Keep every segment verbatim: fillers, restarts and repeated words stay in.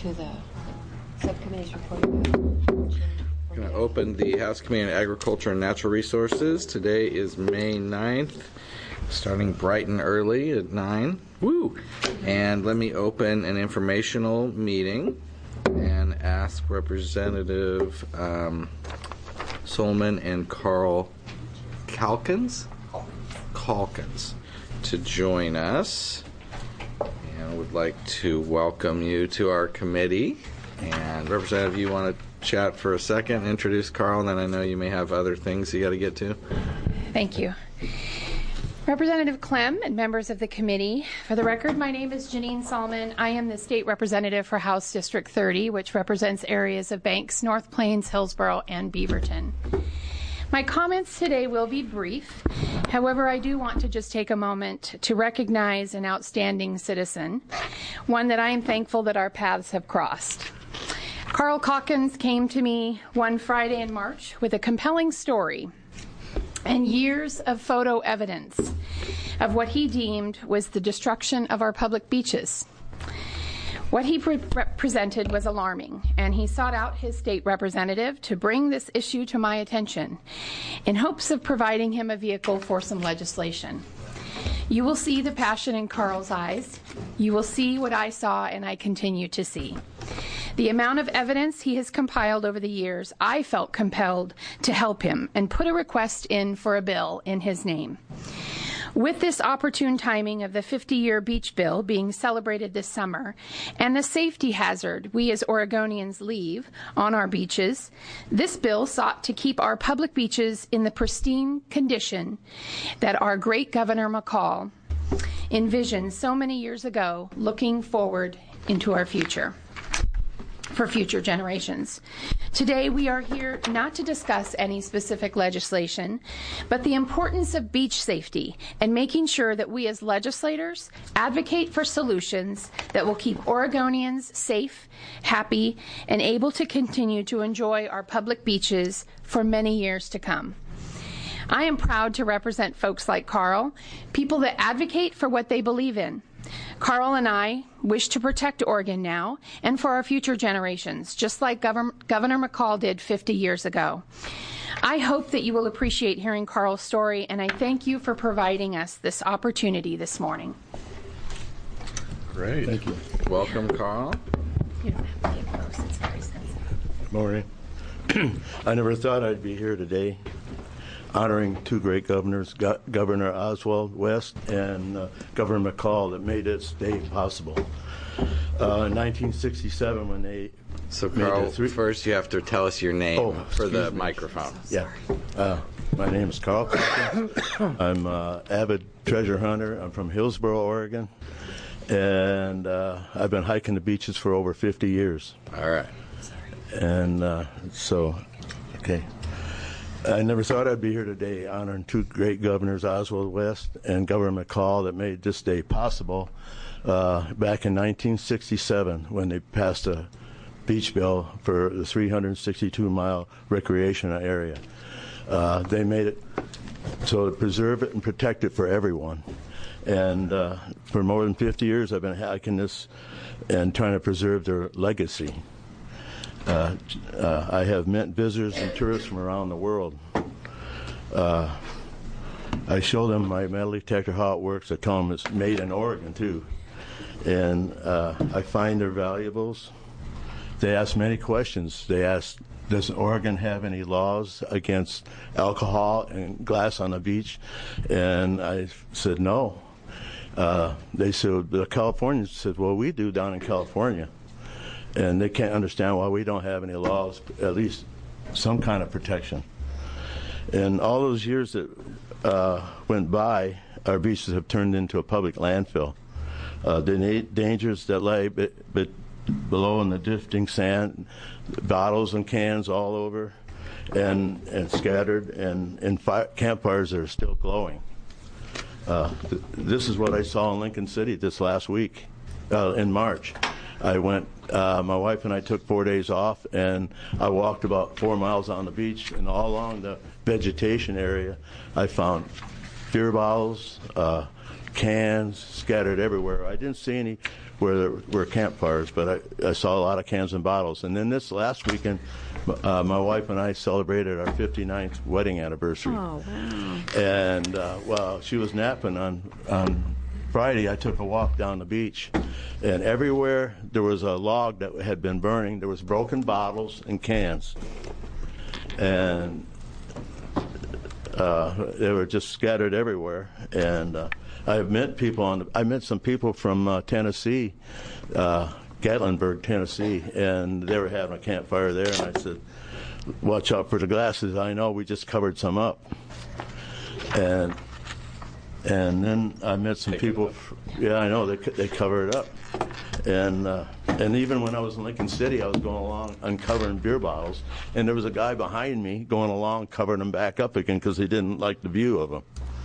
to the subcommittee's report. I'm going to open the House Committee on Agriculture and Natural Resources. Today is May ninth, starting bright and early at nine. Woo! And let me open an informational meeting and ask Representative um, Solomon and Carl Calkins? Calkins to join us. And I would like to welcome you to our committee. And Representative, you want to chat for a second, introduce Carl, and then I know you may have other things you got to get to. Thank you. Representative Clem and members of the committee, for the record, my name is Janine Solomon. I am the state representative for House District thirty, which represents areas of Banks, North Plains, Hillsborough, and Beaverton. My comments today will be brief. However, I do want to just take a moment to recognize an outstanding citizen, one that I am thankful that our paths have crossed. Carl Calkins came to me one Friday in March with a compelling story and years of photo evidence of what he deemed was the destruction of our public beaches. What he pre- presented was alarming, and he sought out his state representative to bring this issue to my attention in hopes of providing him a vehicle for some legislation. You will see the passion in Carl's eyes. You will see what I saw and I continue to see. The amount of evidence he has compiled over the years, I felt compelled to help him and put a request in for a bill in his name. With this opportune timing of the fifty-year beach bill being celebrated this summer and the safety hazard we as Oregonians leave on our beaches, this bill sought to keep our public beaches in the pristine condition that our great Governor McCall envisioned so many years ago, looking forward into our future, for future generations. Today, we are here not to discuss any specific legislation, but the importance of beach safety and making sure that we as legislators advocate for solutions that will keep Oregonians safe, happy, and able to continue to enjoy our public beaches for many years to come. I am proud to represent folks like Carl, people that advocate for what they believe in. Carl and I wish to protect Oregon now and for our future generations, just like Governor, Governor McCall did fifty years ago. I hope that you will appreciate hearing Carl's story, and I thank you for providing us this opportunity this morning. Great. Thank you. Welcome, Carl. You don't have to get close. It's very sensitive. Good morning. I never thought I'd be here today honoring two great governors, Go- Governor Oswald West and uh, Governor McCall, that made this day possible. Uh, in nineteen sixty-seven, when they So, made Carl, the three- first you have to tell us your name Oh, for the excuse me. microphone. Yeah. Uh, my name is Carl Calkins. I'm an avid treasure hunter. I'm from Hillsborough, Oregon. And uh, I've been hiking the beaches for over fifty years. All right. And uh, so, okay. I never thought I'd be here today honoring two great governors, Oswald West and Governor McCall, that made this day possible uh, back in nineteen sixty-seven when they passed a beach bill for the three hundred sixty-two mile recreational area. Uh, they made it so to preserve it and protect it for everyone. And uh, for more than fifty years, I've been hiking this and trying to preserve their legacy. Uh, uh, I have met visitors and tourists from around the world. Uh, I show them my metal detector, how it works. I tell them it's made in Oregon, too. And uh, I find their valuables. They ask many questions. They ask, does Oregon have any laws against alcohol and glass on the beach? And I said, no. Uh, they said, the Californians said, well, we do down in California. And they can't understand why we don't have any laws, at least some kind of protection. And all those years that uh, went by, our beaches have turned into a public landfill. Uh, the na- dangers that lay b- b- below in the drifting sand, bottles and cans all over, and and scattered, and, and fire- campfires that are still glowing. Uh, th- this is what I saw in Lincoln City this last week, uh, in March. I went, uh, my wife and I took four days off, and I walked about four miles on the beach, and all along the vegetation area, I found beer bottles, uh, cans scattered everywhere. I didn't see any where there were campfires, but I, I saw a lot of cans and bottles. And then this last weekend, uh, my wife and I celebrated our fifty-ninth wedding anniversary. Oh, wow. And uh, while she was napping on, on Friday, I took a walk down the beach. And everywhere there was a log that had been burning, there was broken bottles and cans. And uh, they were just scattered everywhere. And uh, I've met people on. The, I met some people from uh, Tennessee, uh, Gatlinburg, Tennessee, and they were having a campfire there. And I said, "Watch out for the glasses." I know we just covered some up. And and then I met some people. Yeah, I know they they covered it up. And uh, and even when I was in Lincoln City, I was going along uncovering beer bottles, and there was a guy behind me going along covering them back up again because he didn't like the view of them.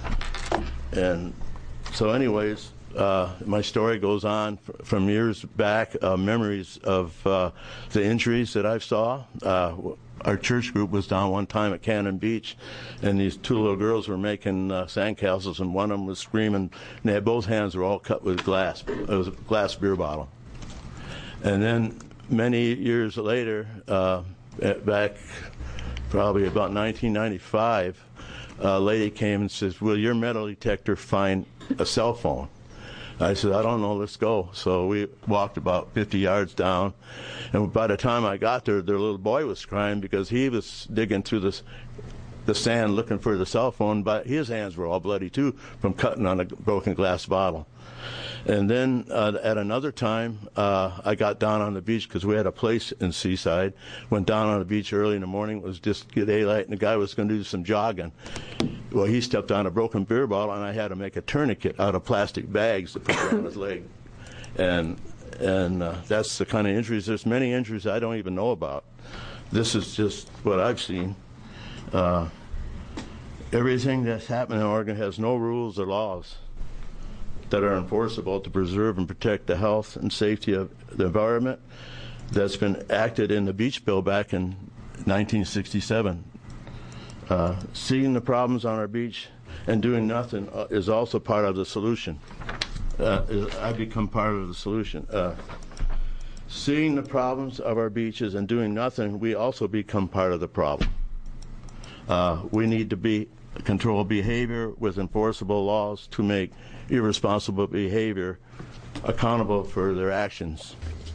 And so anyways, uh, my story goes on f- from years back, uh, memories of uh, the injuries that I saw. Uh, our church group was down one time at Cannon Beach, and these two little girls were making uh, sandcastles, and one of them was screaming, and they had both hands were all cut with glass. It was a glass beer bottle. And then many years later, uh, back probably about nineteen ninety-five, a lady came and says, "Will your metal detector find a cell phone?" I said, "I don't know, let's go." So we walked about fifty yards down, and by the time I got there, their little boy was crying because he was digging through this, the sand looking for the cell phone, but his hands were all bloody too from cutting on a broken glass bottle. And then uh, at another time, uh, I got down on the beach because we had a place in Seaside. Went down on the beach early in the morning. It was just daylight, and the guy was going to do some jogging. Well, he stepped on a broken beer bottle, and I had to make a tourniquet out of plastic bags to put around his leg. And and uh, that's the kind of injuries. There's many injuries I don't even know about. This is just what I've seen. Uh, everything that's happening in Oregon has no rules or laws that are enforceable to preserve and protect the health and safety of the environment that's been acted in the Beach Bill back in nineteen sixty-seven. Uh, seeing the problems on our beach and doing nothing uh, is also part of the solution. Uh, is, I become part of the solution. Uh, seeing the problems of our beaches and doing nothing, we also become part of the problem. Uh, we need to be control behavior with enforceable laws to make irresponsible behavior accountable for their actions.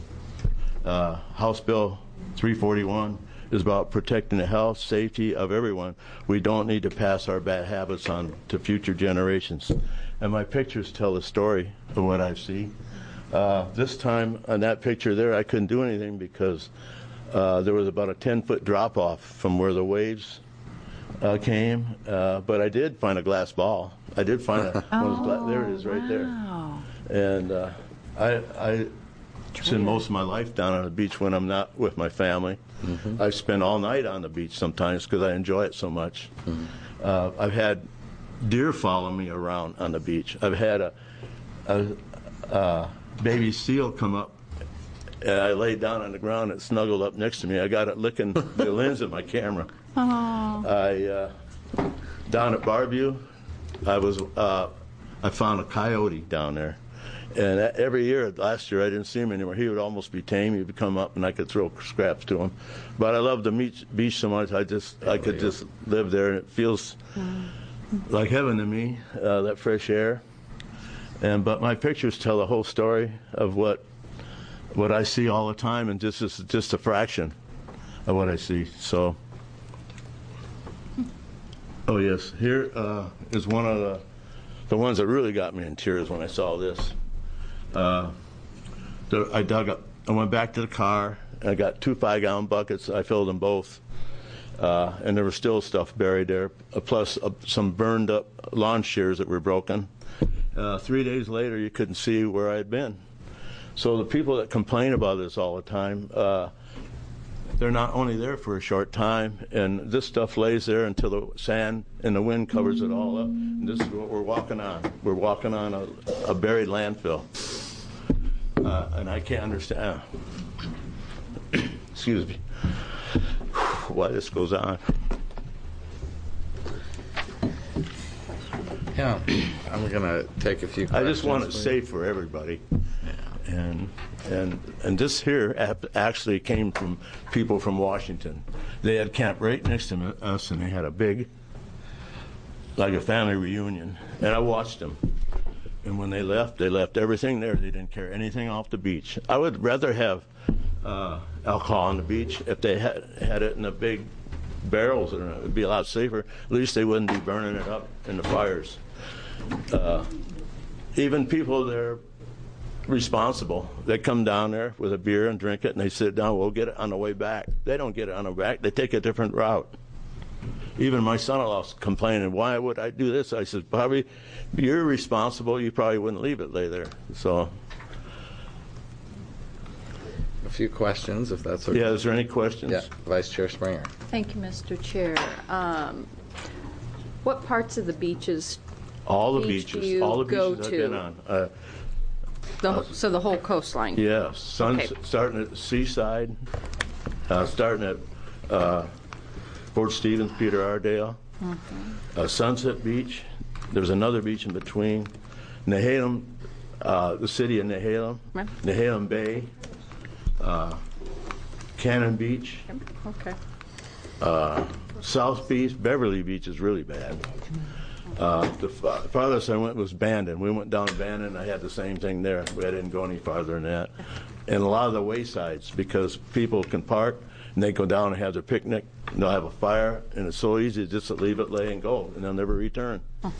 Uh, House Bill three forty-one is about protecting the health, safety of everyone. We don't need to pass our bad habits on to future generations. And my pictures tell the story of what I see. Uh, this time on that picture there, I couldn't do anything because uh, there was about a ten-foot drop-off from where the waves uh, came. Uh, but I did find a glass ball. I did find a Oh, one of those gla- there it is right wow. there. And uh, I, I spend most of my life down on the beach when I'm not with my family. Mm-hmm. I spend all night on the beach sometimes because I enjoy it so much. Mm-hmm. Uh, I've had deer follow me around on the beach. I've had a, a, a baby seal come up, and I laid down on the ground and it snuggled up next to me. I got it licking the lens of my camera. Oh. I uh, down at Barview, I was uh, I found a coyote down there, and every year, last year I didn't see him anymore. He would almost be tame. He would come up and I could throw scraps to him. But I love the beach so much. I just I could just live there, and it feels like heaven to me. Uh, that fresh air, and but my pictures tell the whole story of what what I see all the time, and this is just a fraction of what I see. So. Oh yes, here uh, is one of the the ones that really got me in tears when I saw this. Uh, the, I dug up. I went back to the car. And I got two five-gallon buckets. I filled them both, uh, and there was still stuff buried there. Uh, plus uh, some burned-up lawn shears that were broken. Uh, three days later, you couldn't see where I had been. So the people that complain about this all the time. Uh, They're not only there for a short time, and this stuff lays there until the sand and the wind covers it all up. And this is what we're walking on. We're walking on a, a buried landfill. Uh, and I can't understand. Excuse me. Why this goes on. Yeah, I'm gonna take a few I questions. just want it for you. safe for everybody. And and and this here ap- actually came from people from Washington. They had camp right next to us, and they had a big, like a family reunion. And I watched them. And when they left, they left everything there. They didn't carry anything off the beach. I would rather have uh, alcohol on the beach if they had had it in the big barrels. It would be a lot safer. At least they wouldn't be burning it up in the fires. Uh, even people that are responsible, they come down there with a beer and drink it, and they sit down. We'll get it on the way back. They don't get it on the way back. They take a different route. Even my son-in-law's complaining, why would I do this? I said, probably you're responsible. You probably wouldn't leave it lay there. So, A few questions, if that's okay. yeah, is there any questions? Yeah, Vice Chair Springer. Thank you, Mister Chair. Um, What parts of the beaches, All the Beach do beaches, you all the go beaches I've to? been on. Uh, the so the whole coastline? yeah, sun, Okay. starting at Seaside, uh, starting at uh, Fort Stevens, Peter Ardale, Mm-hmm. uh, Sunset Beach. There's another beach in between. Nehalem, uh, the city of Nehalem, Right. Nehalem Bay, uh, Cannon Beach, Okay. uh, South Beach. Beverly Beach is really bad. Uh, the fa- farthest I went was Bandon. We went down Bandon. I had the same thing there. I didn't go any farther than that. And a lot of the waysides, because people can park and they go down and have their picnic. And they'll have a fire, and it's so easy just to leave it lay and go, and they'll never return.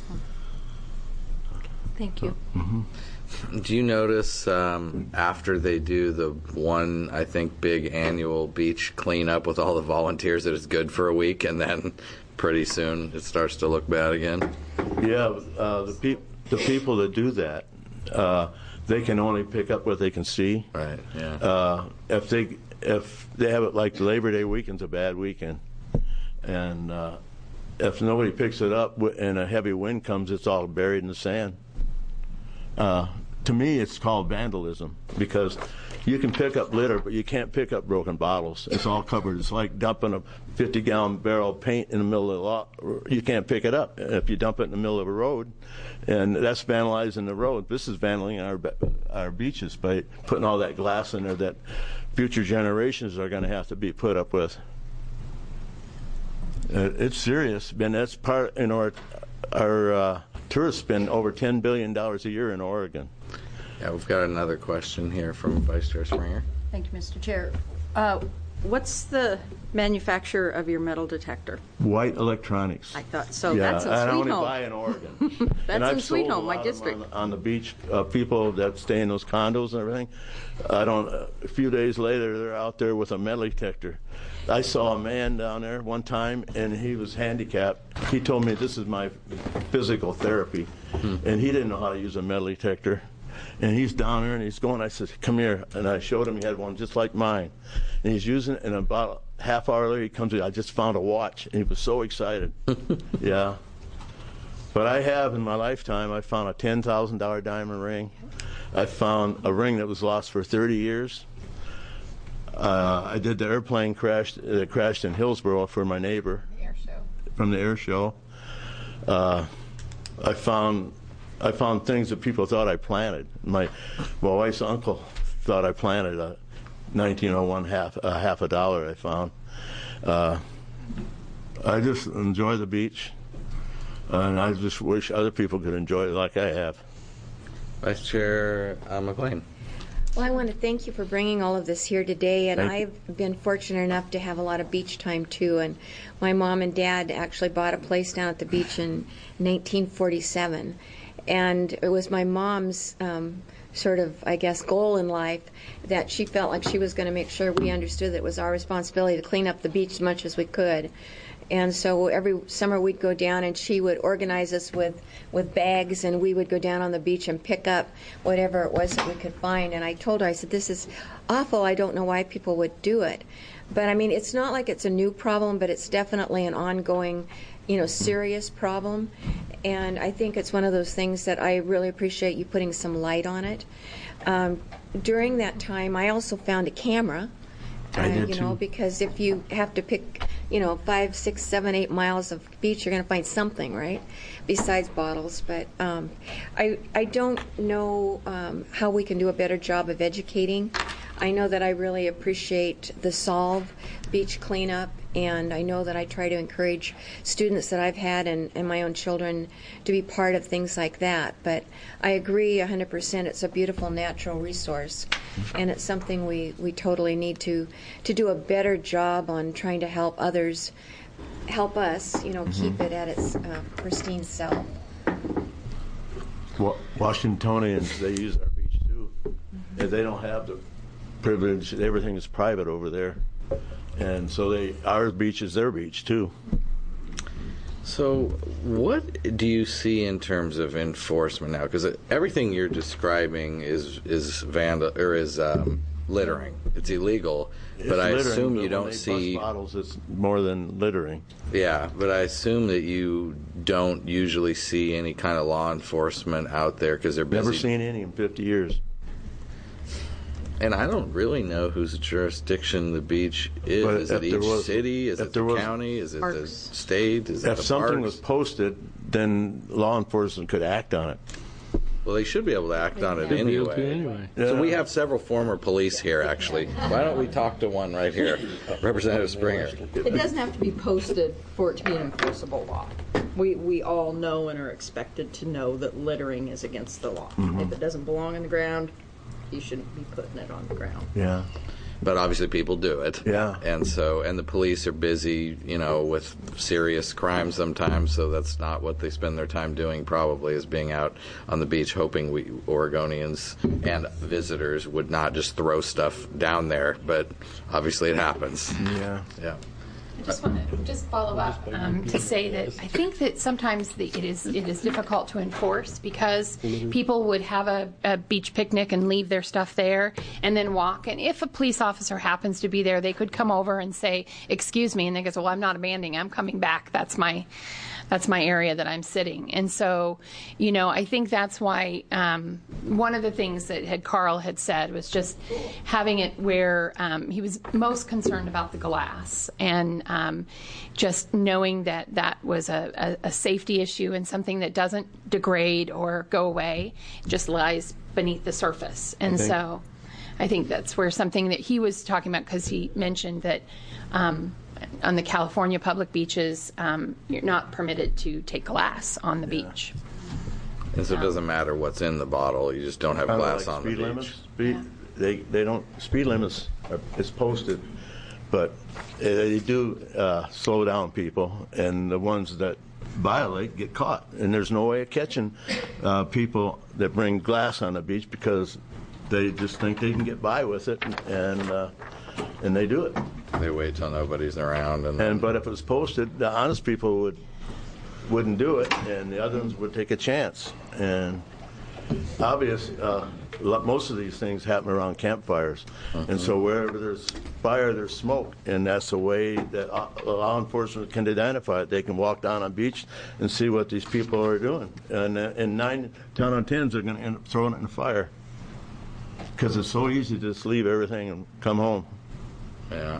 Thank you. Do you notice um, after they do the one, I think, big annual beach cleanup with all the volunteers that it's good for a week, and then pretty soon it starts to look bad again? Yeah, uh, the, peop the people that do that, uh, they can only pick up what they can see. Right, yeah. Uh, if they if they have it like Labor Day weekend's a bad weekend, and uh, if nobody picks it up w- and a heavy wind comes, it's all buried in the sand. Uh, to me, it's called vandalism because you can pick up litter, but you can't pick up broken bottles. It's all covered. It's like dumping a fifty gallon barrel of paint in the middle of the lot. You can't pick it up if you dump it in the middle of a road, and that's vandalizing the road. This is vandalizing our be- our beaches by putting all that glass in there that future generations are going to have to be put up with. Uh, it's serious, and that's part. You know, our, our uh, tourists spend over ten billion dollars a year in Oregon. Yeah, we've got another question here from Vice Chair Springer. Thank you, Mister Chair. Uh, what's the manufacturer of your metal detector? White Electronics. I thought so. Yeah, That's in I Sweet only Home. buy in Oregon. That's and I've in Sweet sold a Home, my lot of them district. On, on the beach, uh, people that stay in those condos and everything. I don't. Uh, a few days later, they're out there with a metal detector. I saw a man down there one time, and he was handicapped. He told me this is my physical therapy, hmm. and he didn't know how to use a metal detector. And he's down there, and he's going. I said, "Come here," and I showed him he had one just like mine, and he's using it. And about a half hour later, he comes in. I just found a watch, and he was so excited. Yeah. But I have in my lifetime, I found a ten thousand dollar diamond ring. I found a ring that was lost for thirty years. Uh, I did the airplane crash that crashed in Hillsborough for my neighbor. The air show. From the air show. Uh, I found. I found things that people thought I planted. My, my wife's uncle thought I planted a nineteen oh one half a half a dollar I found. Uh, I just enjoy the beach, and I just wish other people could enjoy it like I have. Vice Chair uh, McLean. Well, I want to thank you for bringing all of this here today, and Thank you. I've been fortunate enough to have a lot of beach time too. And my mom and dad actually bought a place down at the beach in nineteen forty-seven. And it was my mom's um, sort of, I guess, goal in life that she felt like she was going to make sure we understood that it was our responsibility to clean up the beach as much as we could. And so every summer we'd go down, and she would organize us with, with bags, and we would go down on the beach and pick up whatever it was that we could find. And I told her, I said, this is awful. I don't know why people would do it. But, I mean, it's not like it's a new problem, but it's definitely an ongoing, you know, serious problem. And I think it's one of those things that I really appreciate you putting some light on it. Um, during that time, I also found a camera. I uh, did you know, too. because if you have to pick you know, five, six, seven, eight miles of beach, you're going to find something, right? Besides bottles. But um, I, I don't know um, how we can do a better job of educating. I know that I really appreciate the Solve beach cleanup, and I know that I try to encourage students that I've had and, and my own children to be part of things like that. But I agree one hundred percent. It's a beautiful natural resource, and it's something we, we totally need to, to do a better job on trying to help others, help us, you know, mm-hmm. keep it at its uh, pristine self. Wa- Washingtonians, they use our beach too. Mm-hmm. And they don't have the privilege. Everything is private over there. And so they, our beach is their beach too. So what do you see in terms of enforcement now? Because everything you're describing is is vandal or is um, littering. It's illegal, it's but I littering, assume but you when don't they see bust bottles. It's more than littering. Yeah, but I assume that you don't usually see any kind of law enforcement out there because they're busy. Never seen any in fifty years. And I don't really know whose jurisdiction the beach is. But is it each was, city? Is it the was, county? Is it parks. the state? Is it if the something parks? was posted, then law enforcement could act on it. Well, they should be able to act on it anyway. anyway. Yeah. So we have several former police here, actually. Why don't we talk to one right here, Representative Springer? It doesn't have to be posted for it to be an enforceable law. We we all know and are expected to know that littering is against the law. Mm-hmm. If it doesn't belong on the ground, you shouldn't be putting it on the ground. Yeah. But obviously people do it. Yeah. And so, and the police are busy, you know, with serious crimes sometimes, so that's not what they spend their time doing probably, is being out on the beach hoping we Oregonians and visitors would not just throw stuff down there, but obviously it happens. Yeah. Yeah. I just want to just follow up um, to say that I think that sometimes the, it is it is difficult to enforce because people would have a, a beach picnic and leave their stuff there and then walk. And if a police officer happens to be there, they could come over and say, "Excuse me," and they go, "Well, I'm not abandoning. I'm coming back. That's my." That's my area that I'm sitting. And so, you know, I think that's why um, one of the things that had Carl had said was just having it where um, he was most concerned about the glass and um, just knowing that that was a, a, a safety issue and something that doesn't degrade or go away, just lies beneath the surface. And Okay. so I think that's where something that he was talking about, because he mentioned that um, on the California public beaches, um, you're not permitted to take glass on the beach. And so it doesn't matter what's in the bottle, you just don't have Kinda glass like on the speed beach. limits. Speed, they they don't speed limits. Are, it's posted, but uh, they do uh, slow down people, and the ones that violate get caught. And there's no way of catching uh, people that bring glass on the beach because they just think they can get by with it, and uh, and they do it. They wait till nobody's around, and, And but if it was posted, the honest people would wouldn't do it, and the other ones would take a chance. And obvious, uh, lo- most of these things happen around campfires, Mm-hmm. and so wherever there's fire, there's smoke, and that's the way that uh, law enforcement can identify it. They can walk down on beach and see what these people are doing, and uh, and nine ten on tens are going to end up throwing it in the fire because it's so easy to just leave everything and come home. yeah.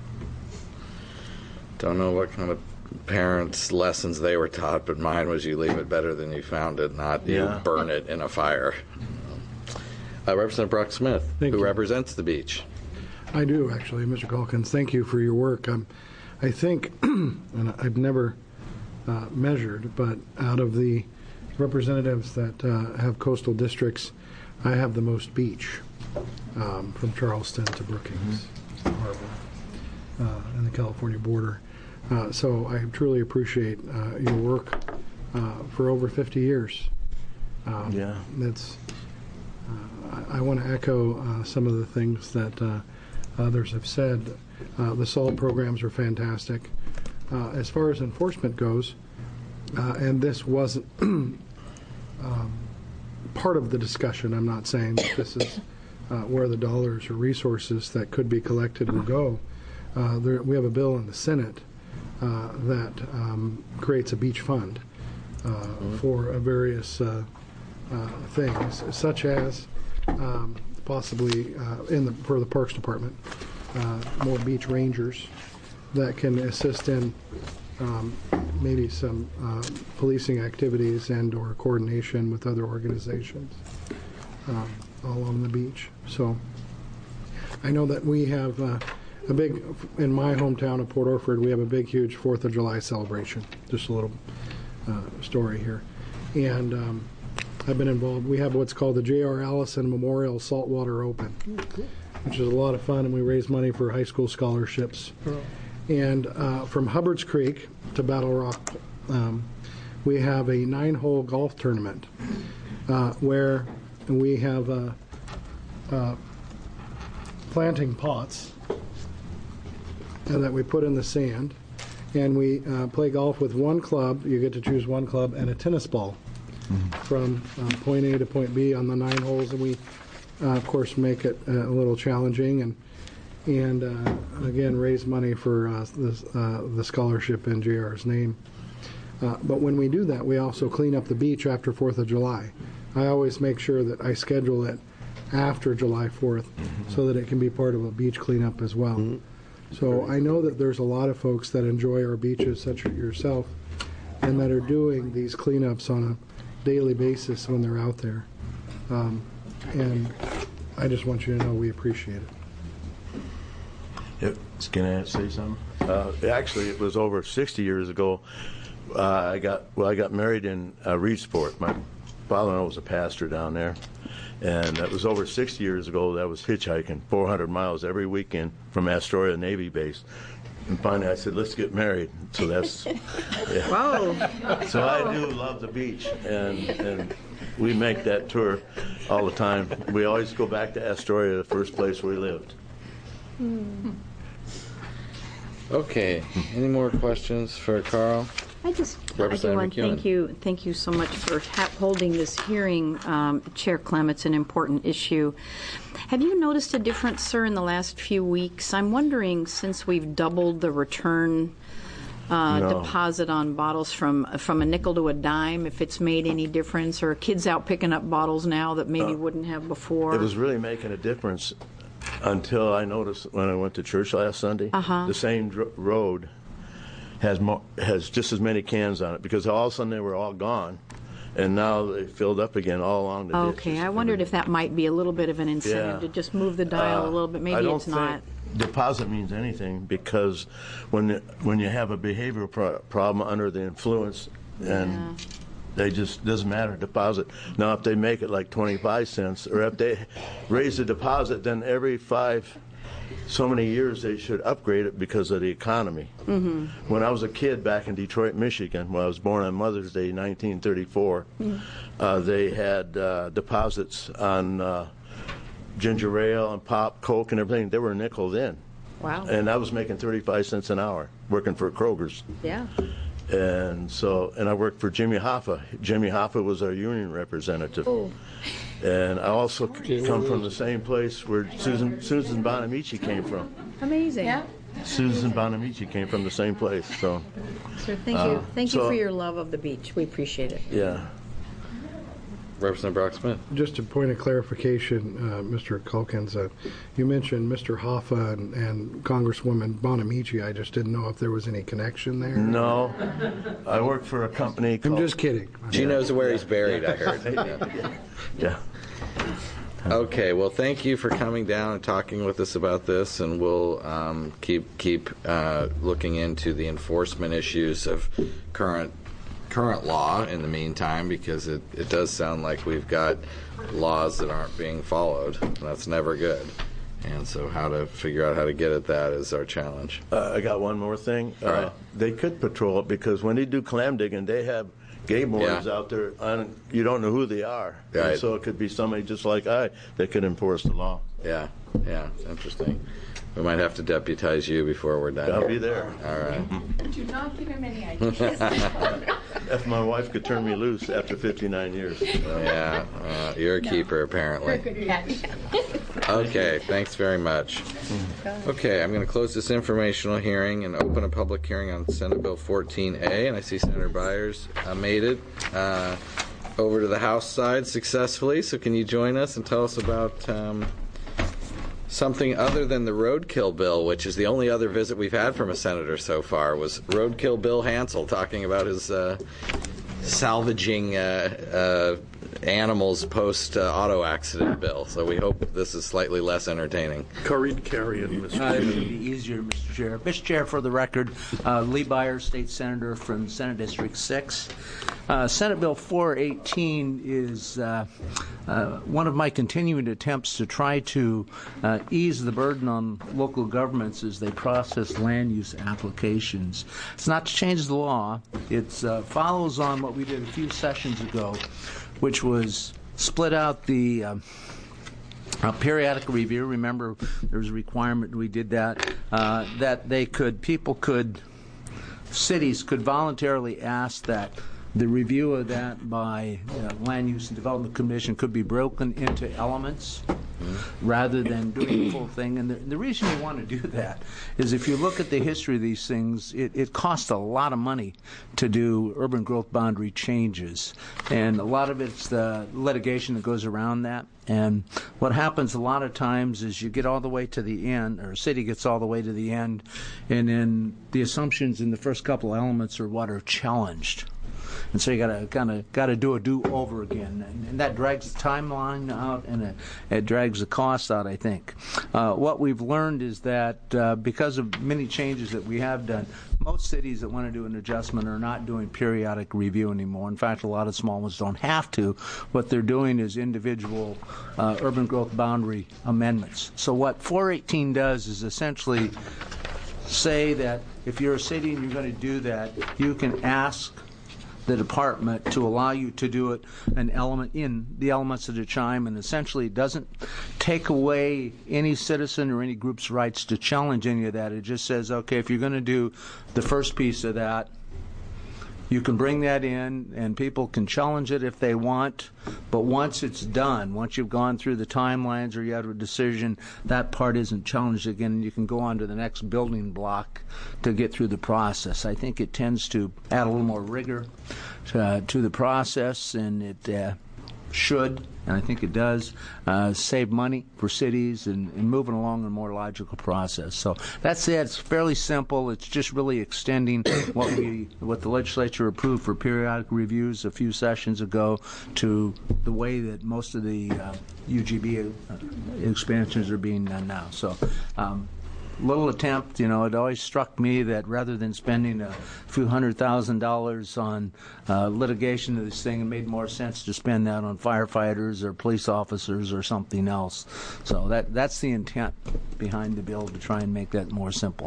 Don't know what kind of parents' lessons they were taught, but mine was you leave it better than you found it, not Yeah. you burn it in a fire. Uh, Representative Brock Smith, Thank who you. represents the beach. I do, actually, Mister Calkins. Thank you for your work. Um, I think, and I've never uh, measured, but out of the representatives that uh, have coastal districts, I have the most beach, um, from Charleston to Brookings, Harbor, uh, and the California border. Uh, so I truly appreciate uh, your work uh, for over fifty years. Um, Yeah. That's. Uh, I, I want to echo uh, some of the things that uh, others have said. Uh, the SALT programs are fantastic. Uh, as far as enforcement goes, uh, and this wasn't um, part of the discussion, I'm not saying that this is uh, where the dollars or resources that could be collected will go. Uh, there, we have a bill in the Senate uh, that um, creates a beach fund uh, for uh, various uh, uh, things, such as um, possibly uh, in the for the Parks Department, uh, more beach rangers, that can assist in um, maybe some uh, policing activities and or coordination with other organizations um, all along the beach. So I know that we have uh, a big, in my hometown of Port Orford, we have a big, huge fourth of July celebration. Just a little uh, story here. And um, I've been involved. We have what's called the J R Allison Memorial Saltwater Open, which is a lot of fun, and we raise money for high school scholarships. And uh, from Hubbard's Creek to Battle Rock, um, we have a nine-hole golf tournament uh, where we have uh, uh, planting pots uh, that we put in the sand, and we uh, play golf with one club. You get to choose one club and a tennis ball mm-hmm. from uh, point A to point B on the nine holes, and we, uh, of course, make it uh, a little challenging and and uh, again raise money for uh, this, uh, the scholarship in J R's name. Uh, but when we do that, we also clean up the beach after fourth of July. I always make sure that I schedule it after July fourth mm-hmm. so that it can be part of a beach cleanup as well. Mm-hmm. So I know that there's a lot of folks that enjoy our beaches, such as yourself, and that are doing these cleanups on a daily basis when they're out there. Um, and I just want you to know we appreciate it. Yep. Can I say something? Uh, actually, it was over sixty years ago. Uh, I got well. I got married in uh, Reedsport. My father-in-law was a pastor down there, and that was over sixty years ago. That was hitchhiking four hundred miles every weekend from Astoria Navy Base. And finally, I said, "Let's get married." So that's yeah. Wow. So I do love the beach, and and we make that tour all the time. We always go back to Astoria, the first place we lived. Hmm. Okay. Any more questions for Carl? I just I do Representative want to McEwen. thank you, thank you so much for ha- holding this hearing, um, Chair Clem. It's an important issue. Have you noticed a difference, sir, in the last few weeks? I'm wondering, since we've doubled the return uh, No. deposit on bottles from from a nickel to a dime, if it's made any difference, or are kids out picking up bottles now that maybe Uh, wouldn't have before? It was really making a difference until I noticed when I went to church last Sunday. Uh-huh. The same dr- road has more, has just as many cans on it, because all of a sudden they were all gone, and now they filled up again all along the Okay, ditches. I wondered if that might be a little bit of an incentive Yeah. to just move the dial Uh, a little bit. Maybe I don't it's think not. deposit means anything, because when when you have a behavioral pro- problem under the influence, and Yeah. they just doesn't matter deposit. Now, if they make it like twenty-five cents, or if they raise the deposit, then every five so many years they should upgrade it because of the economy. Mm-hmm. When I was a kid back in Detroit, Michigan, when I was born on Mother's Day, nineteen thirty-four, mm-hmm. uh, they had uh, deposits on uh, ginger ale and pop, Coke, and everything. They were a nickel then. Wow. And I was making thirty-five cents an hour working for Kroger's. Yeah. And so, and I worked for Jimmy Hoffa. Jimmy Hoffa was our union representative. Oh. And I also c- come from the same place where Susan Susan Bonamici came from. Amazing. Yeah. Susan Bonamici came from the same place. So, Sir, thank you. Thank you so- for your love of the beach. We appreciate it. yeah. Representative Brock Smith. Just a point of clarification, uh, Mister Culkins, uh, you mentioned Mister Hoffa and, and Congresswoman Bonamici. I just didn't know if there was any connection there. No, I worked for a company I'm called. just kidding. She knows where he's buried, I heard. Yeah. Yeah. Okay, well, thank you for coming down and talking with us about this, and we'll um, keep keep uh, looking into the enforcement issues of current current law in the meantime, because it, it does sound like we've got laws that aren't being followed. That's never good. And so how to figure out how to get at that is our challenge. Uh, I got one more thing. All right. Uh, they could patrol it, because when they do clam digging, they have game wardens Yeah. out there. On, you don't know who they are. And Right. so it could be somebody just like I that could enforce the law. Yeah, yeah, interesting. We might have to deputize you before we're done. I'll here. be there. All right. Do not give him any ideas. If my wife could turn me loose after fifty-nine years. Yeah, uh, you're a keeper apparently. Good catch. Okay, thanks very much. Okay, I'm going to close this informational hearing and open a public hearing on Senate Bill fourteen A, and I see Senator Byers uh, made it uh, over to the House side successfully, so can you join us and tell us about um, something other than the roadkill bill, which is the only other visit we've had from a senator so far, was roadkill Bill Hansel talking about his uh, salvaging uh, uh, animals post uh, auto accident bill. So we hope this is slightly less entertaining. Curried carrion, Mister Uh, Chair. it'll be easier, Mister Chair. Mister Chair, for the record, uh, Lee Byers, State Senator from Senate District six. Uh, Senate Bill four eighteen is uh, uh, one of my continuing attempts to try to uh, ease the burden on local governments as they process land use applications. It's not to change the law. It uh, follows on what we did a few sessions ago, which was split out the uh, uh, periodic review. Remember, there was a requirement, we did that, uh, that they could, people could, cities could voluntarily ask that the review of that by uh, Land Use and Development Commission could be broken into elements mm-hmm. rather than doing the full thing. And the, the reason you want to do that is if you look at the history of these things, it, it costs a lot of money to do urban growth boundary changes. And a lot of it's the litigation that goes around that. And what happens a lot of times is you get all the way to the end, or a city gets all the way to the end, and then the assumptions in the first couple elements are what are challenged. And so you got to kind of got to do a do-over again, and, and that drags the timeline out, and it, it drags the cost out, I think. Uh, what we've learned is that uh, because of many changes that we have done, most cities that want to do an adjustment are not doing periodic review anymore. In fact, a lot of small ones don't have to. What they're doing is individual uh, urban growth boundary amendments. So what four eighteen does is essentially say that if you're a city and you're going to do that, you can ask the department to allow you to do it an element in the elements of the chime, and essentially it doesn't take away any citizen or any group's rights to challenge any of that. It just says, okay, if you're going to do the first piece of that, you can bring that in and people can challenge it if they want, but once it's done, once you've gone through the timelines or you have a decision, that part isn't challenged again, and you can go on to the next building block to get through the process. I think it tends to add a little more rigor uh, to the process, and it uh, should, and I think it does, uh, save money for cities and, and moving along a more logical process. So that's it. It's fairly simple. It's just really extending what we, what the legislature approved for periodic reviews a few sessions ago to the way that most of the uh, U G B uh, expansions are being done now. So. Um, Little attempt, you know, it always struck me that rather than spending a few hundred thousand dollars on uh, litigation of this thing, it made more sense to spend that on firefighters or police officers or something else. So that that's the intent behind the bill, to try and make that more simple.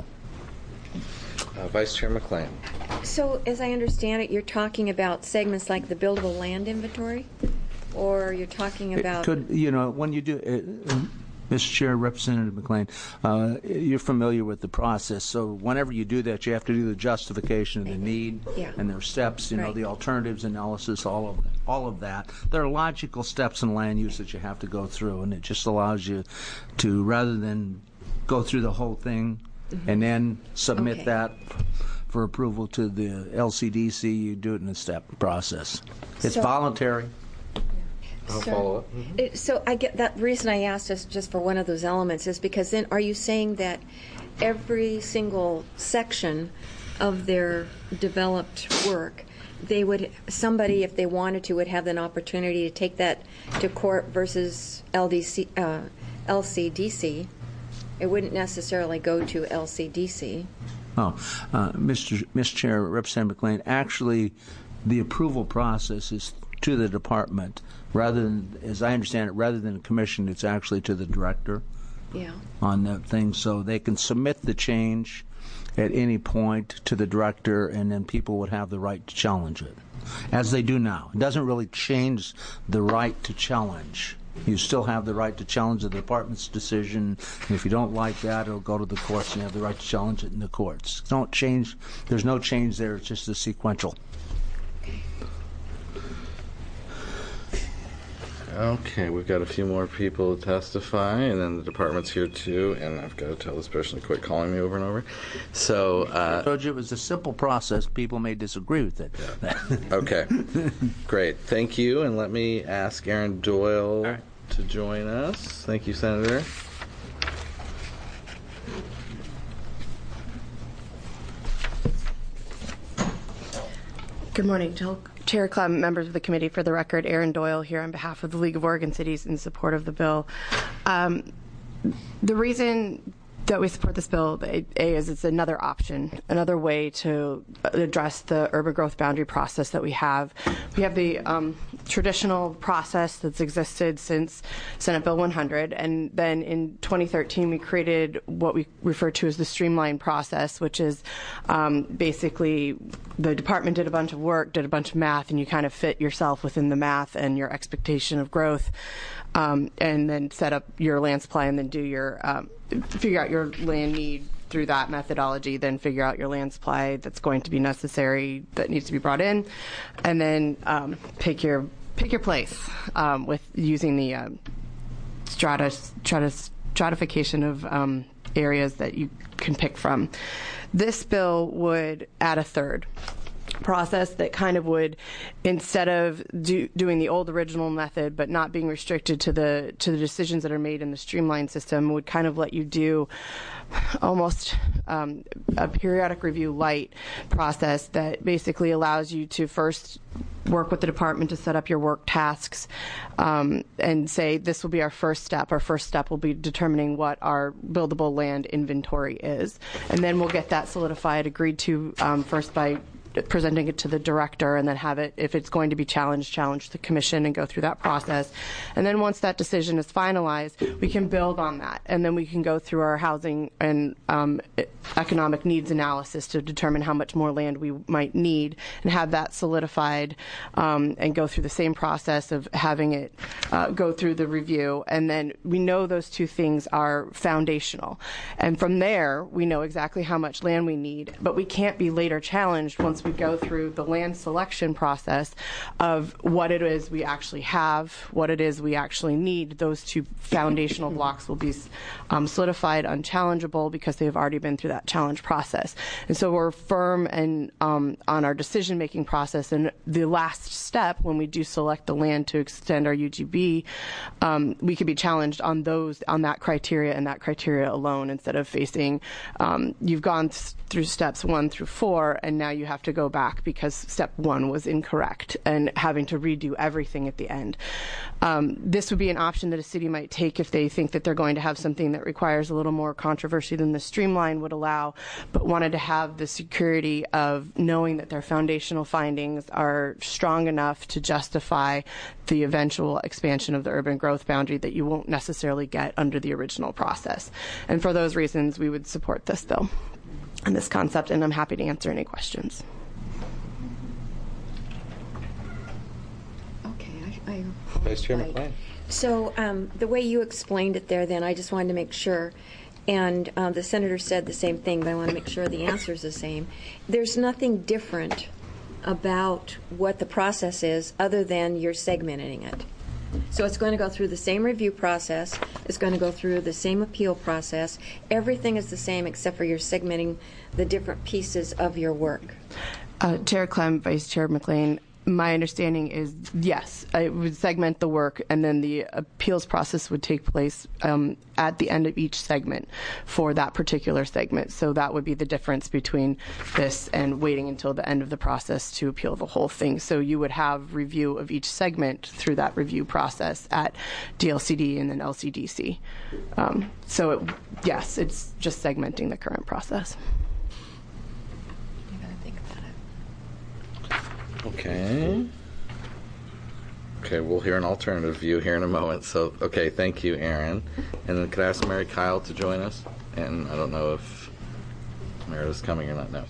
Uh, Vice Chair McLean. So, as I understand it, you're talking about segments like the buildable land inventory, or you're talking about... It could, you know, when you do... Uh, Mister Chair, Representative McLean, uh, you're familiar with the process. So whenever you do that, you have to do the justification of the need, yeah. and there are steps, you know, right. the alternatives analysis, all of all of that. There are logical steps in land use that you have to go through, and it just allows you to, rather than go through the whole thing mm-hmm. and then submit okay. that for approval to the L C D C, you do it in a step process. It's so, voluntary. I'll so, follow up. Mm-hmm. it, so I get that reason I asked is just for one of those elements is because then are you saying that every single section of their developed work, they would, somebody if they wanted to would have an opportunity to take that to court versus L D C, uh, L C D C? It wouldn't necessarily go to L C D C. Oh, uh, Mister Mister Chair, Representative McLean, actually the approval process is to the department. Rather than, as I understand it, rather than a commission, it's actually to the director yeah. on that thing. So they can submit the change at any point to the director, and then people would have the right to challenge it, as they do now. It doesn't really change the right to challenge. You still have the right to challenge the department's decision, and if you don't like that, it'll go to the courts, and you have the right to challenge it in the courts. Don't change. There's no change there. It's just a sequential. Okay, we've got a few more people to testify, and then the department's here too, and I've got to tell this person to quit calling me over and over. So, uh, I told you it was a simple process. People may disagree with it. Yeah. Okay, great. Thank you, and let me ask Aaron Doyle right. to join us. Thank you, Senator. Good morning, Chair Clem, members of the committee. For the record, Aaron Doyle here on behalf of the League of Oregon Cities in support of the bill. Um, the reason that we support this bill, A, is it's another option, another way to address the urban growth boundary process that we have. We have the um, traditional process that's existed since Senate Bill one hundred, and then in twenty thirteen we created what we refer to as the streamlined process, which is um, basically the department did a bunch of work, did a bunch of math, and you kind of fit yourself within the math and your expectation of growth, um, and then set up your land supply and then do your um, figure out your land need through that methodology, then figure out your land supply that's going to be necessary, that needs to be brought in, and then um, pick your pick your place um, with using the uh, strata, strata, stratification of um, areas that you can pick from. This bill would add a third process that kind of would, instead of do, doing the old original method but not being restricted to the to the decisions that are made in the streamlined system, would kind of let you do almost um, a periodic review light process that basically allows you to first work with the department to set up your work tasks um, and say this will be our first step. Our first step will be determining what our buildable land inventory is, and then we'll get that solidified, agreed to um, first by presenting it to the director, and then have it, if it's going to be challenged, challenge the commission and go through that process. And then once that decision is finalized, we can build on that, and then we can go through our housing and um, economic needs analysis to determine how much more land we might need, and have that solidified, um, and go through the same process of having it uh, go through the review. And then we know those two things are foundational, and from there we know exactly how much land we need, but we can't be later challenged once we go through the land selection process of what it is we actually have, what it is we actually need. Those two foundational blocks will be um, solidified, unchallengeable, because they have already been through that challenge process. And so we're firm and um, on our decision-making process. And the last step, when we do select the land to extend our U G B, um, we could be challenged on those, on that criteria and that criteria alone, instead of facing um, you've gone th- through steps one through four, and now you have to go back because step one was incorrect, and having to redo everything at the end. Um, this would be an option that a city might take if they think that they're going to have something that requires a little more controversy than the streamline would allow, but wanted to have the security of knowing that their foundational findings are strong enough to justify the eventual expansion of the urban growth boundary that you won't necessarily get under the original process. And for those reasons, we would support this bill and this concept, and I'm happy to answer any questions. I, Vice Chair McLean. So um, the way you explained it there, then, I just wanted to make sure, and um, the senator said the same thing, but I want to make sure the answer is the same. There's nothing different about what the process is other than you're segmenting it. So it's going to go through the same review process. It's going to go through the same appeal process. Everything is the same except for you're segmenting the different pieces of your work. Uh, Chair Clem, Vice Chair McLean, my understanding is, yes, it would segment the work, and then the appeals process would take place um, at the end of each segment for that particular segment. So that would be the difference between this and waiting until the end of the process to appeal the whole thing. So you would have review of each segment through that review process at D L C D and then L C D C. Um, so, it, yes, it's just segmenting the current process. Okay. Okay, we'll hear an alternative view here in a moment. So, okay, thank you, Aaron. And then could I ask Mary Kyle to join us? And I don't know if Meredith's coming or not now.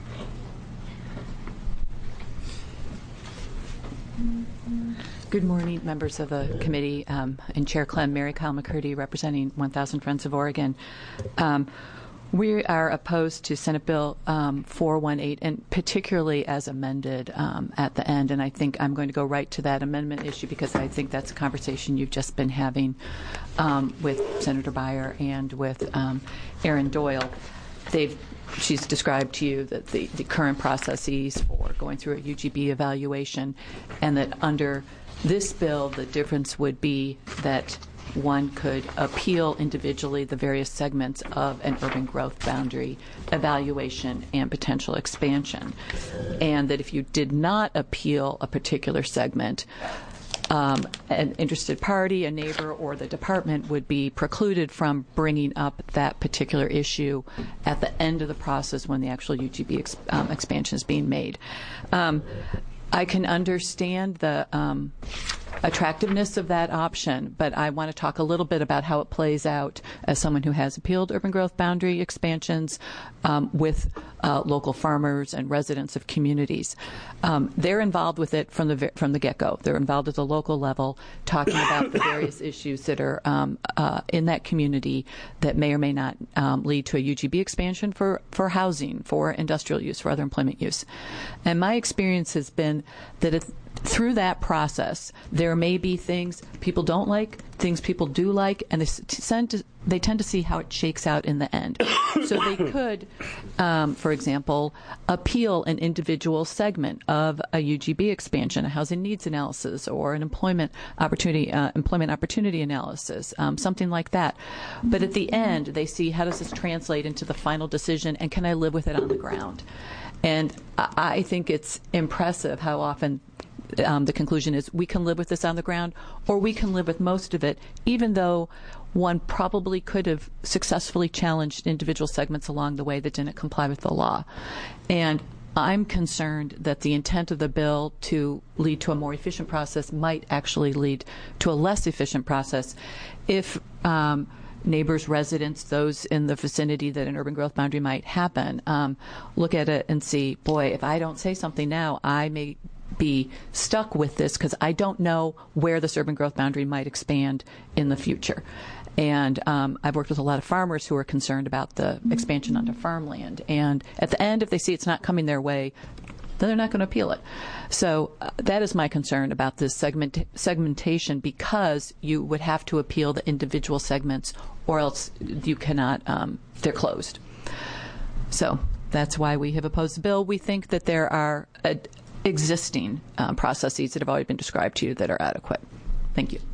Good morning, members of the committee, um, and Chair Clem, Mary Kyle McCurdy, representing one thousand Friends of Oregon. Um, We are opposed to Senate Bill um, four eighteen, and particularly as amended um, at the end. And I think I'm going to go right to that amendment issue because I think that's a conversation you've just been having um, with Senator Beyer and with um, Aaron Doyle. They've she's described to you that the, the current processes for going through a U G B evaluation, and that under this bill, the difference would be that one could appeal individually the various segments of an urban growth boundary evaluation and potential expansion. And that if you did not appeal a particular segment, Um, an interested party, a neighbor, or the department would be precluded from bringing up that particular issue at the end of the process when the actual U G B ex- um, expansion is being made. Um, I can understand the um, attractiveness of that option, but I want to talk a little bit about how it plays out as someone who has appealed urban growth boundary expansions um, with uh, local farmers and residents of communities. Um, they're involved with it from the from the get-go. They're involved at the local level, talking about the various issues that are um, uh, in that community that may or may not um, lead to a U G B expansion for, for housing, for industrial use, for other employment use. And my experience has been that it, through that process, there may be things people don't like, things people do like, and they tend to, they tend to see how it shakes out in the end. So they could, um, for example, appeal an individual segment of a U G B expansion, a housing needs analysis, or an employment opportunity uh, employment opportunity analysis, um, something like that. But at the end, they see how does this translate into the final decision, and can I live with it on the ground? And I, I think it's impressive how often Um, the conclusion is we can live with this on the ground, or we can live with most of it, even though one probably could have successfully challenged individual segments along the way that didn't comply with the law. And I'm concerned that the intent of the bill to lead to a more efficient process might actually lead to a less efficient process if um, neighbors, residents, those in the vicinity that an urban growth boundary might happen, um, look at it and see, boy, if I don't say something now, I may be stuck with this because I don't know where this urban growth boundary might expand in the future. And um, I've worked with a lot of farmers who are concerned about the expansion onto farmland. And at the end, if they see it's not coming their way, then they're not going to appeal it. So uh, that is my concern about this segment segmentation, because you would have to appeal the individual segments, or else you cannot, um, they're closed. So that's why we have opposed the bill. We think that there are a, existing um, processes that have already been described to you that are adequate. Thank you.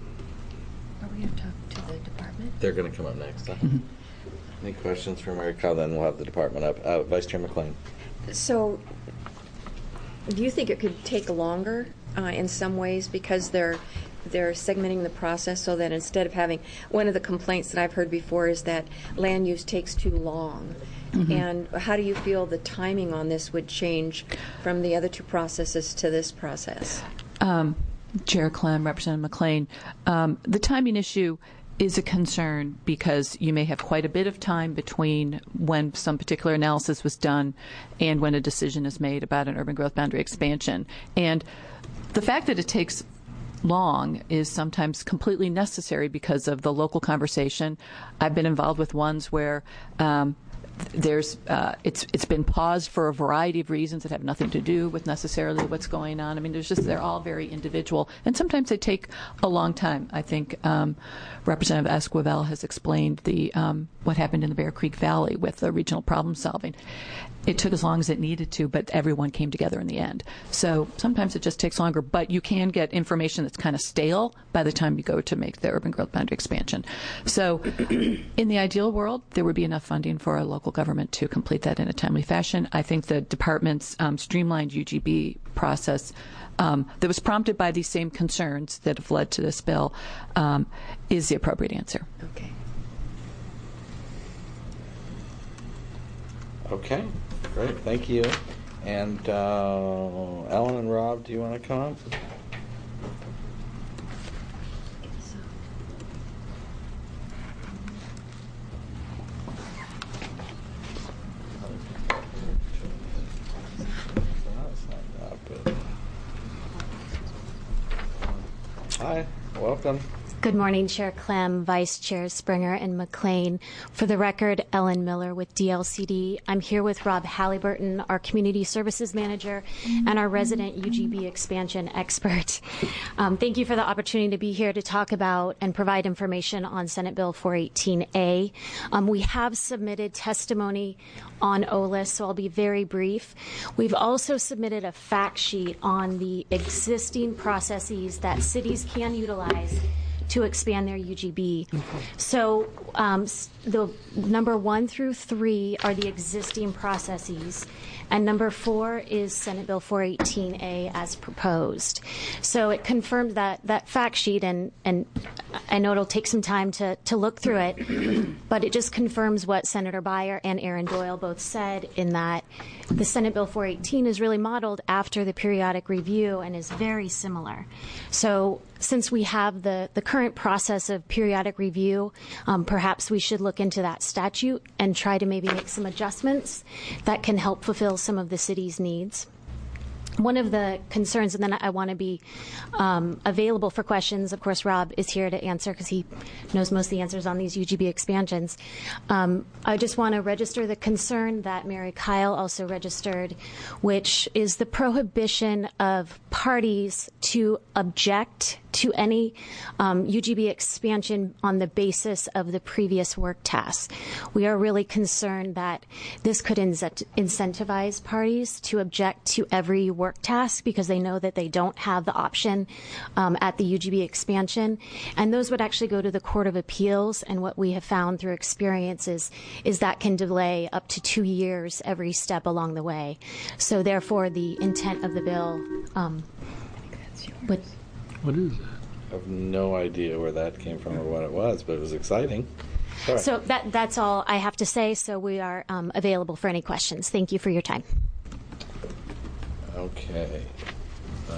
Are we going to talk to the department? They're going to come up next. Huh? Mm-hmm. Any questions for Mary Kyle? Then we'll have the department up. Uh, Vice Chair McLean. So, do you think it could take longer uh, in some ways because they're they're segmenting the process so that instead of having, one of the complaints that I've heard before is that land use takes too long. Mm-hmm. And how do you feel the timing on this would change from the other two processes to this process? Um, Chair Clem, Representative McLean, um, the timing issue is a concern because you may have quite a bit of time between when some particular analysis was done and when a decision is made about an urban growth boundary expansion. And the fact that it takes long is sometimes completely necessary because of the local conversation. I've been involved with ones where um, there's uh, it's it's been paused for a variety of reasons that have nothing to do with necessarily what's going on. I mean, there's just they're all very individual, and sometimes they take a long time. I think um, Representative Esquivel has explained the um, what happened in the Bear Creek Valley with the regional problem solving. It took as long as it needed to, but everyone came together in the end. So sometimes it just takes longer, but you can get information that's kind of stale by the time you go to make the urban growth boundary expansion. So in the ideal world, there would be enough funding for a local government to complete that in a timely fashion. I think the department's um, streamlined U G B process um, that was prompted by these same concerns that have led to this bill um, is the appropriate answer. Okay. Okay, great, thank you. And uh, Ellen and Rob, do you want to come up? Hi, welcome. Good morning, Chair Clem, Vice Chair Springer, and McLean. For the record, Ellen Miller with D L C D. I'm here with Rob Halliburton, our Community Services Manager, and our resident U G B expansion expert. Um, thank you for the opportunity to be here to talk about and provide information on Senate Bill four eighteen A. Um, we have submitted testimony on O L I S, so I'll be very brief. We've also submitted a fact sheet on the existing processes that cities can utilize to expand their U G B. So um, s- the number one through three are the existing processes, and number four is Senate Bill four eighteen A as proposed. So it confirmed that that fact sheet, and and I know it'll take some time to to look through it, but it just confirms what Senator Beyer and Aaron Doyle both said, in that the Senate Bill four eighteen is really modeled after the periodic review and is very similar. So since we have the, the current process of periodic review, um, perhaps we should look into that statute and try to maybe make some adjustments that can help fulfill some of the city's needs. One of the concerns, and then I want to be um, available for questions. Of course, Rob is here to answer because he knows most of the answers on these U G B expansions. Um, I just want to register the concern that Mary Kyle also registered, which is the prohibition of parties to object to any um, U G B expansion on the basis of the previous work tasks. We are really concerned that this could incent- incentivize parties to object to every work task because they know that they don't have the option um, at the U G B expansion. And those would actually go to the Court of Appeals, and what we have found through experiences is that can delay up to two years every step along the way. So therefore, the intent of the bill um, would... What is that? I have no idea where that came from or what it was, but it was exciting. Sorry. So that that's all I have to say. So we are um, available for any questions. Thank you for your time. Okay. Uh,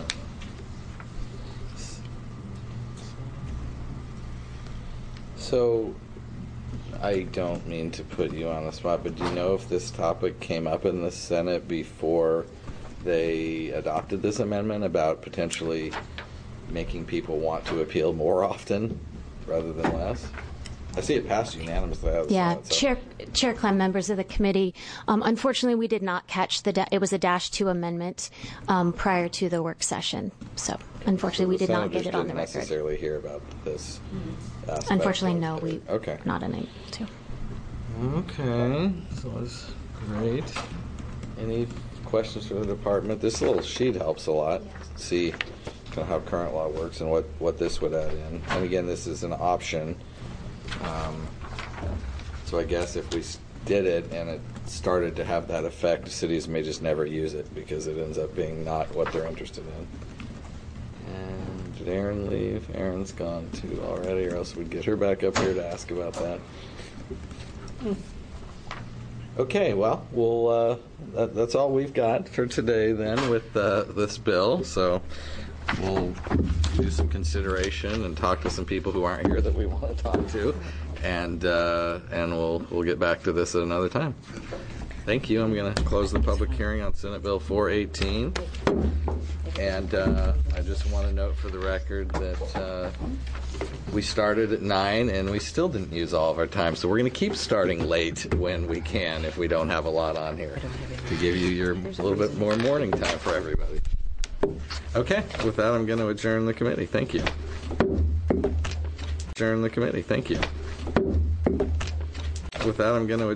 so, I don't mean to put you on the spot, but do you know if this topic came up in the Senate before they adopted this amendment about potentially making people want to appeal more often rather than less? I see it passed unanimously. Out of the Yeah, Senate, so. Chair Chair Clem, members of the committee. Um, unfortunately, we did not catch the. Da- it was a dash two amendment um, prior to the work session. So, unfortunately, we So the did not get senators it on the didn't record. necessarily hear about this aspect Unfortunately, of no, it. we Okay. not unable to. Okay, so that's great. Any questions for the department? This little sheet helps a lot. See kind of how current law works and what, what this would add in. And again, this is an option. Um, so I guess if we s- did it and it started to have that effect, cities may just never use it because it ends up being not what they're interested in. And did Erin leave? Erin's gone too already, or else we'd get her back up here to ask about that. Okay, well, we'll uh, that, that's all we've got for today then with uh, this bill. So we'll do some consideration and talk to some people who aren't here that we want to talk to, and uh, and we'll we'll get back to this at another time. Thank you. I'm going to close the public hearing on Senate Bill four eighteen. And uh, I just want to note for the record that uh, we started at nine and we still didn't use all of our time. So we're going to keep starting late when we can if we don't have a lot on here to give you your little bit more morning time for everybody. Okay, with that, I'm going to adjourn the committee. Thank you. Adjourn the committee. Thank you. With that, I'm going to